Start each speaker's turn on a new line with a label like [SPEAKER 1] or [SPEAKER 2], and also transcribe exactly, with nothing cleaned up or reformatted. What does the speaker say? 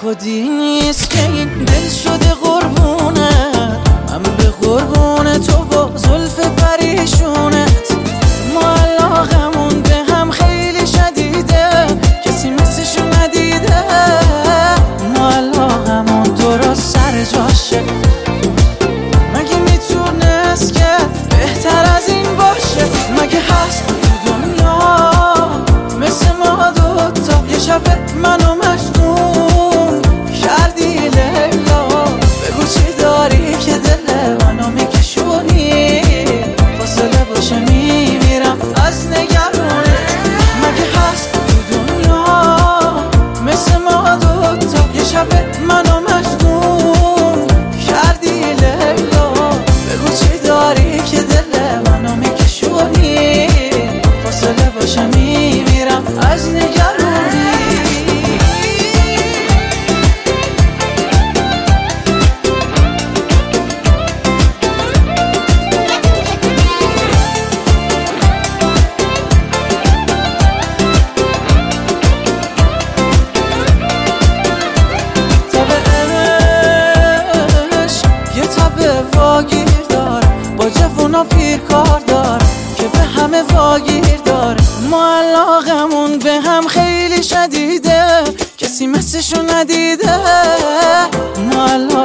[SPEAKER 1] خودی نیست که این دل شده قربونت، من به قربون تو با زلف پریشونت. ما علاقمون به هم خیلی شدیده، کسی مثلشو ندیده. ما علاقمون درست سر جاشه، مگه میتونست که بهتر از این باشه؟ مگه هست تو دنیا مثل ما دوتا؟ یه شب منو مجنون کردی لیلا، بگو چی داری که دل منو میکشونی؟ فاصله باشه میمیرم از نگرانی. مگه هست تو دنیا مثل ما دوتا؟ یه شب منو مجنون کردی لیلا، بگو چی داری که دل منو میکشونی؟ فاصله باشه میمیرم از نگرانی. واگیر داره با جوونا پیر کار داره که به همه واگیر داره. ما علاقمون به هم خیلی شدیده، کسی مثلشو ندیده. ما